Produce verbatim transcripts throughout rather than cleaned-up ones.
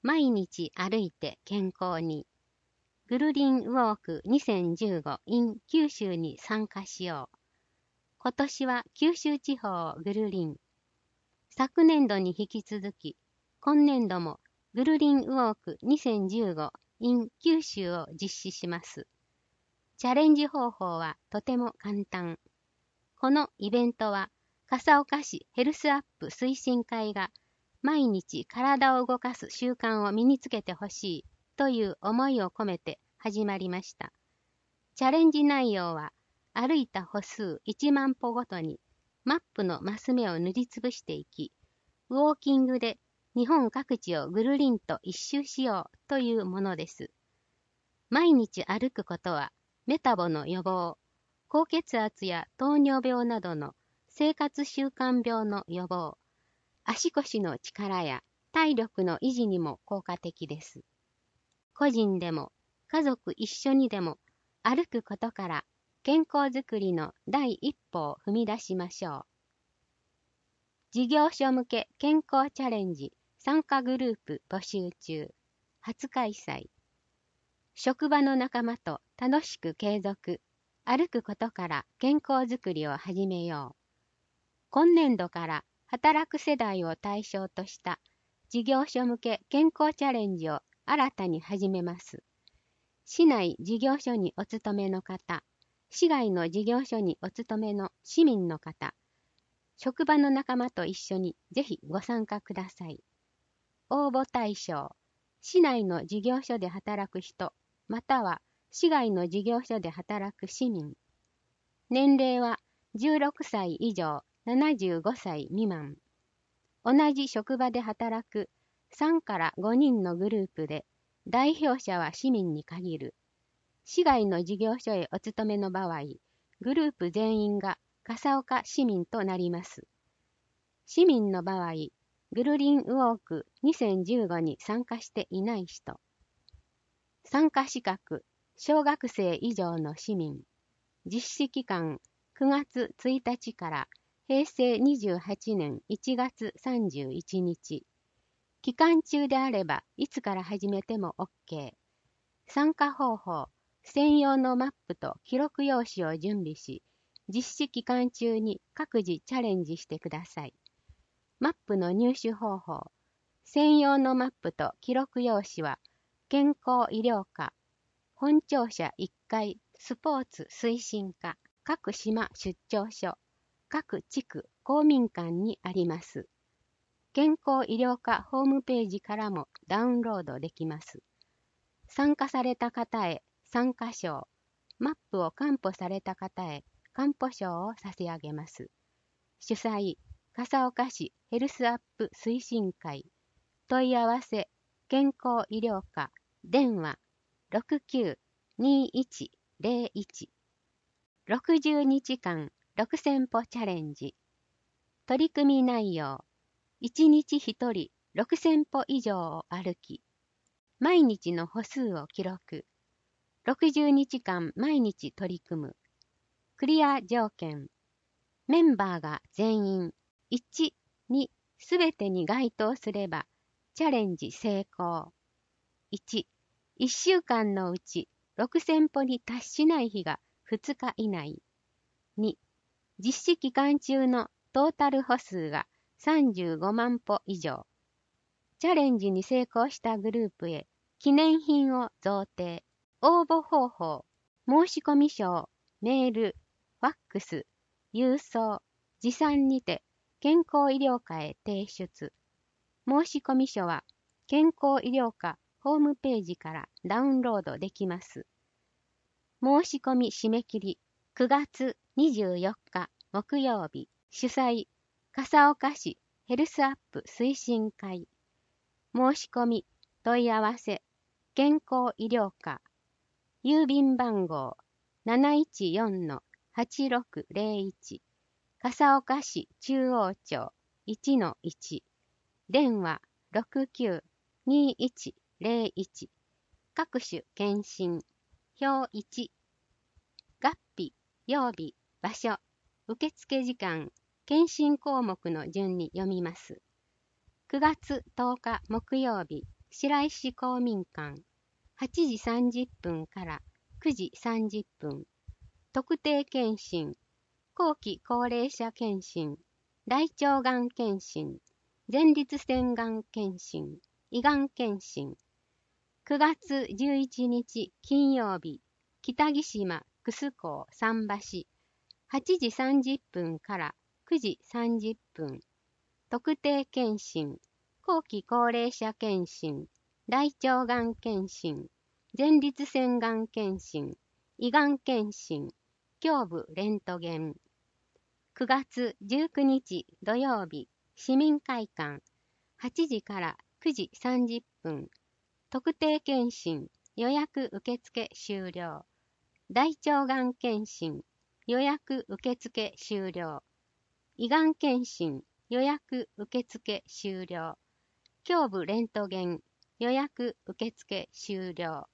毎日歩いて健康に。グルリンウォークにせんじゅうご in 九州に参加しよう。今年は九州地方をぐるりん。昨年度に引き続き、今年度もグルリンウォークにせんじゅうご in 九州を実施します。チャレンジ方法はとても簡単。このイベントは、笠岡市ヘルスアップ推進会が毎日体を動かす習慣を身につけてほしいという思いを込めて始まりました。チャレンジ内容は、歩いた歩数いちまん歩ごとにマップのマス目を塗りつぶしていき、ウォーキングで日本各地をぐるりんと一周しようというものです。毎日歩くことは、メタボの予防、高血圧や糖尿病などの生活習慣病の予防、足腰の力や体力の維持にも効果的です。個人でも家族一緒にでも歩くことから健康づくりの第一歩を踏み出しましょう。事業所向け健康チャレンジ参加グループ募集中。初開催。職場の仲間と楽しく継続。歩くことから健康づくりを始めよう。今年度から働く世代を対象とした事業所向け健康チャレンジを新たに始めます。市内事業所にお勤めの方、市外の事業所にお勤めの市民の方、職場の仲間と一緒にぜひご参加ください。応募対象、市内の事業所で働く人、または市外の事業所で働く市民。年齢はじゅうろくさい以上、ななじゅうごさい未満。同じ職場で働くさんからごにんのグループで、代表者は市民に限る。市外の事業所へお勤めの場合、グループ全員が笠岡市民となります。市民の場合、グルリンウォークにせんじゅうごに参加していない人。参加資格、小学生以上の市民。実施期間、くがつついたちからへいせいにじゅうはちねんいちがつさんじゅういちにち。期間中であればいつから始めても OK。参加方法、専用のマップと記録用紙を準備し、実施期間中に各自チャレンジしてください。マップの入手方法、専用のマップと記録用紙は、健康医療課、本庁舎いっかいスポーツ推進課、各島出張所、各地区公民館にあります。健康医療課ホームページからもダウンロードできます。参加された方へ参加賞、マップを完歩された方へ完歩賞を差し上げます。主催、笠岡市ヘルスアップ推進会。問い合わせ、健康医療課、電話 ろくきゅう にいち ぜろいち。ろくじゅうにちかんろくせん歩チャレンジ。取り組み内容、いちにちひとりろくせん歩以上を歩き、毎日の歩数を記録。ろくじゅうにちかん毎日取り組む。クリア条件。メンバーが全員いち、にすべてに該当すればチャレンジ成功。いち、いっしゅうかんのうちろくせん歩に達しない日がふつか以内。に、実施期間中のトータル歩数がさんじゅうごまん歩以上。チャレンジに成功したグループへ記念品を贈呈。応募方法、申込書、メール、ファックス、郵送、持参にて健康医療課へ提出。申込書は健康医療課ホームページからダウンロードできます。申し込み締め切りくがつにじゅうよっか木曜日。主催、笠岡市ヘルスアップ推進会。申し込み、問い合わせ、健康医療課。郵便番号 なないちよん はちろくぜろいち。笠岡市中央町 いちのいち。電話 ろくきゅう にいちぜろいち。各種検診。表いち。月日、曜日、場所、受付時間、検診項目の順に読みます。くがつとおか木曜日、 白石公民館、はちじさんじゅっぷんからくじさんじゅっぷん、特定健診、後期高齢者健診、大腸がん健診、前立腺がん健診、胃がん健診。くがつじゅういちにち金曜日、北木島楠港桟橋、はちじさんじゅっぷんからくじさんじゅっぷん、特定健診、後期高齢者健診、大腸がん健診、前立腺がん健診、胃がん健診、胸部レントゲン。くがつじゅうくにち土曜日、市民会館、はちじからくじさんじゅっぷん、特定健診、予約受付終了。大腸がん検診、予約受付終了。胃がん検診、予約受付終了。胸部レントゲン、予約受付終了。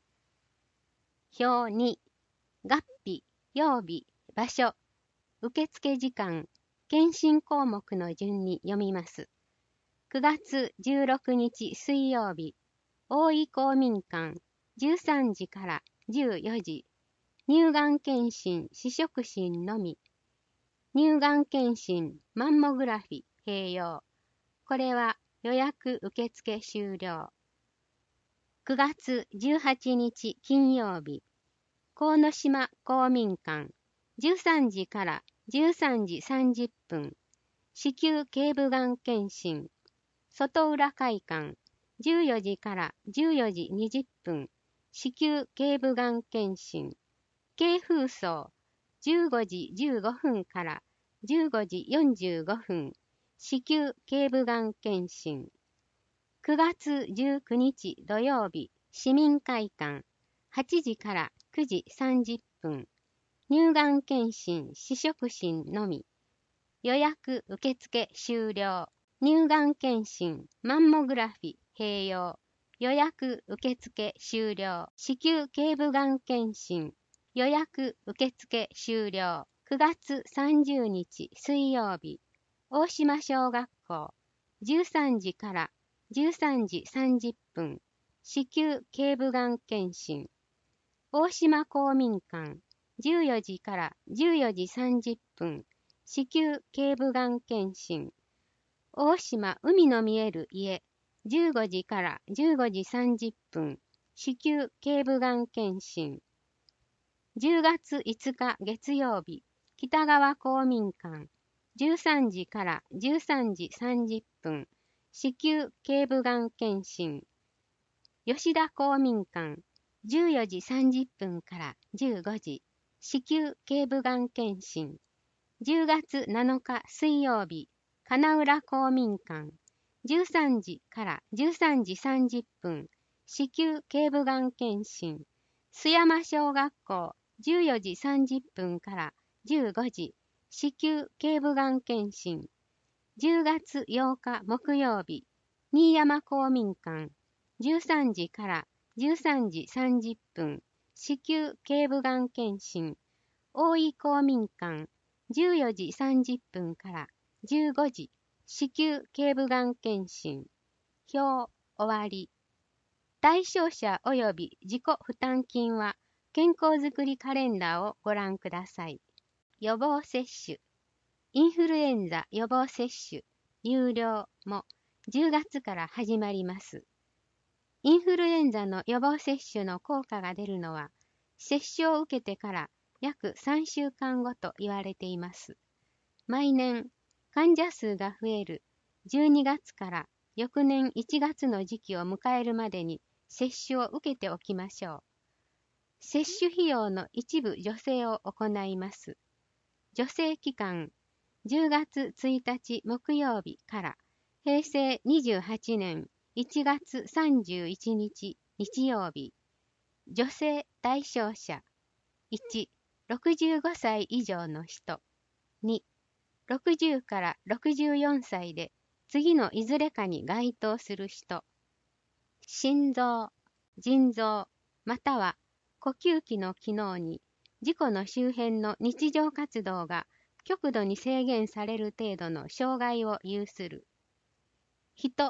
表に、月日、曜日、場所、受付時間、検診項目の順に読みます。くがつじゅうろくにち水曜日、大井公民館、じゅうさんじからじゅうよじ、乳がん検診、試食診のみ。乳がん検診、マンモグラフィ、併用。これは予約受付終了。くがつじゅうはちにち金曜日、鴻島公民館、じゅうさんじからじゅうさんじさんじゅっぷん、子宮頸部がん検診、外浦会館、じゅうよじからじゅうよじにじゅっぷん、子宮頸部がん検診、京風荘、じゅうごじじゅうごふんからじゅうごじよんじゅうごふん、子宮頸部がん検診。くがつじゅうくにち土曜日、市民会館、はちじからくじさんじゅっぷん、乳がん検診、試食診のみ。予約受付終了。乳がん検診、マンモグラフィ、併用。予約受付終了。子宮頸部がん検診、予約受付終了。くがつさんじゅうにち水曜日、大島小学校、じゅうさんじからじゅうさんじさんじゅっぷん、子宮頸部がん検診。大島公民館、じゅうよじからじゅうよじさんじゅっぷん、子宮頸部がん検診。大島海の見える家、じゅうごじからじゅうごじさんじゅっぷん、子宮頸部がん検診。じゅうがついつか月曜日、北川公民館、じゅうさんじからじゅうさんじさんじゅっぷん、子宮頸部がん検診。吉田公民館、じゅうよじさんじゅっぷんからじゅうごじ、子宮頸部がん検診。じゅうがつなのか水曜日、金浦公民館、じゅうさんじからじゅうさんじさんじゅっぷん、子宮頸部がん検診。須山小学校、じゅうよじさんじゅっぷんからじゅうごじ、子宮頸部がん検診。じゅうがつようか木曜日、新山公民館、じゅうさんじからじゅうさんじさんじゅっぷん、子宮頸部がん検診。大井公民館、じゅうよじさんじゅっぷんからじゅうごじ、子宮頸部がん検診。表、終わり。対象者及び自己負担金は、健康づくりカレンダーをご覧ください。予防接種。インフルエンザ予防接種、有料もじゅうがつから始まります。インフルエンザの予防接種の効果が出るのは、接種を受けてから約さんしゅうかんごと言われています。毎年、患者数が増えるじゅうにがつから翌年いちがつの時期を迎えるまでに接種を受けておきましょう。接種費用の一部助成を行います。助成期間、じゅうがつついたち木曜日からへいせいにじゅうはちねんいちがつさんじゅういちにち日曜日。助成対象者。いち、ろくじゅうごさい以上の人。に、ろくじゅうからろくじゅうよんさいで次のいずれかに該当する人。心臓、腎臓、または呼吸器の機能に自己の周辺の日常活動が極度に制限される程度の障害を有する。人、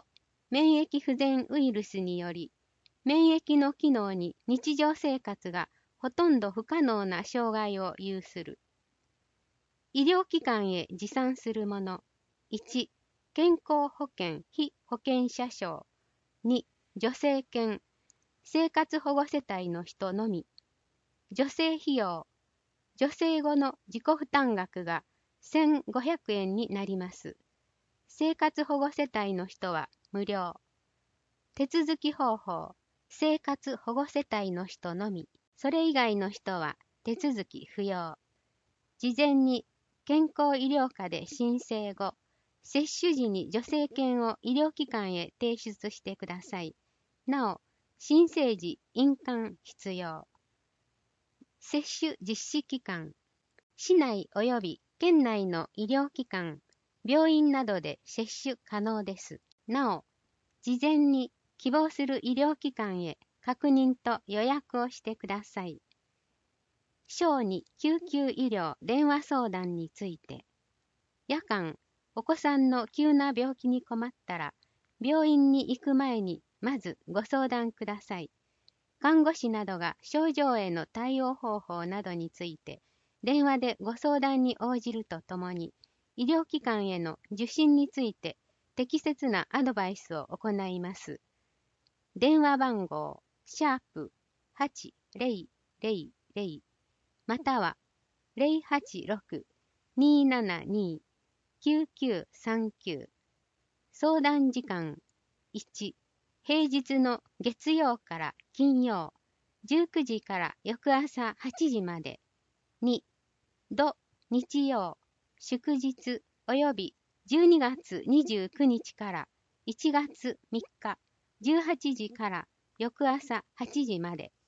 免疫不全ウイルスにより、免疫の機能に日常生活がほとんど不可能な障害を有する。医療機関へ持参するもの。いち、健康保険被保険者証。に、助成金。生活保護世帯の人のみ。助成費用。助成後の自己負担額がせんごひゃくえんになります。生活保護世帯の人は無料。手続き方法。生活保護世帯の人のみ。それ以外の人は手続き不要。事前に健康医療課で申請後、接種時に助成金を医療機関へ提出してください。なお、申請時印鑑必要。接種実施期間。市内及び県内の医療機関、病院などで接種可能です。なお、事前に希望する医療機関へ確認と予約をしてください。小児救急医療電話相談について。夜間、お子さんの急な病気に困ったら、病院に行く前にまずご相談ください。看護師などが症状への対応方法などについて、電話でご相談に応じるとともに、医療機関への受診について適切なアドバイスを行います。電話番号、シャープはちぜろぜろぜろまたはゼロはちろく にーななにー きゅうきゅうさんきゅう。相談時間いち、平日の月曜から金曜じゅうくじから翌朝はちじまで。に、土日曜祝日およびじゅうにがつにじゅうくにちからいちがつみっかじゅうはちじから翌朝はちじまで。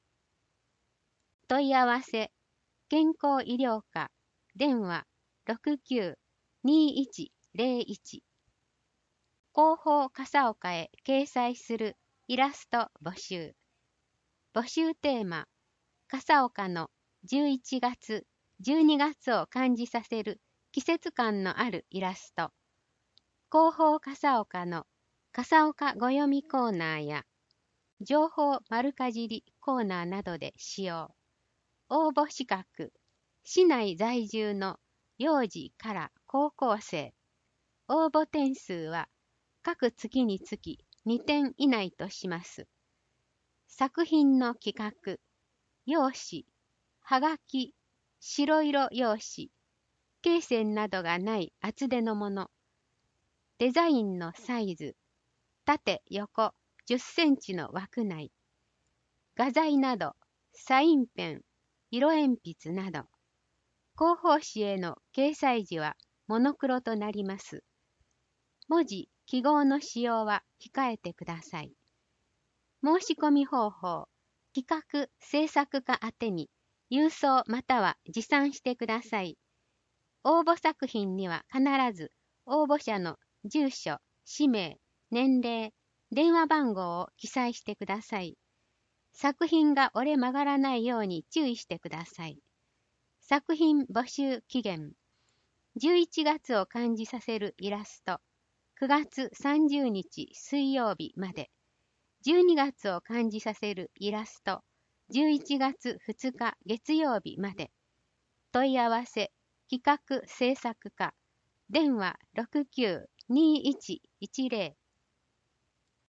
問い合わせ健康医療課電話 ろくきゅう にーいちぜろいち 広報笠岡へ掲載するイラスト募集。募集テーマ、笠岡のじゅういちがつ、じゅうにがつを感じさせる季節感のあるイラスト。広報笠岡の笠岡ご読みコーナーや情報丸かじりコーナーなどで使用。応募資格、市内在住の幼児から高校生。応募点数は各月につきにてん以内とします。作品の企画、用紙、はがき、白色用紙、罫線などがない厚手のもの。デザインのサイズ、縦横じゅっセンチの枠内。画材など、サインペン、色鉛筆など。広報誌への掲載時はモノクロとなります。文字、記号の使用は控えてください。申し込み方法、企画制作課宛てに郵送または持参してください。応募作品には必ず応募者の住所、氏名、年齢、電話番号を記載してください。作品が折れ曲がらないように注意してください。作品募集期限。じゅういちがつを感じさせるイラスト。くがつさんじゅうにち水曜日まで。じゅうにがつを感じさせるイラスト。じゅういちがつふつか月曜日まで。問い合わせ、企画制作課。電話 ろくきゅう にーいちいちぜろ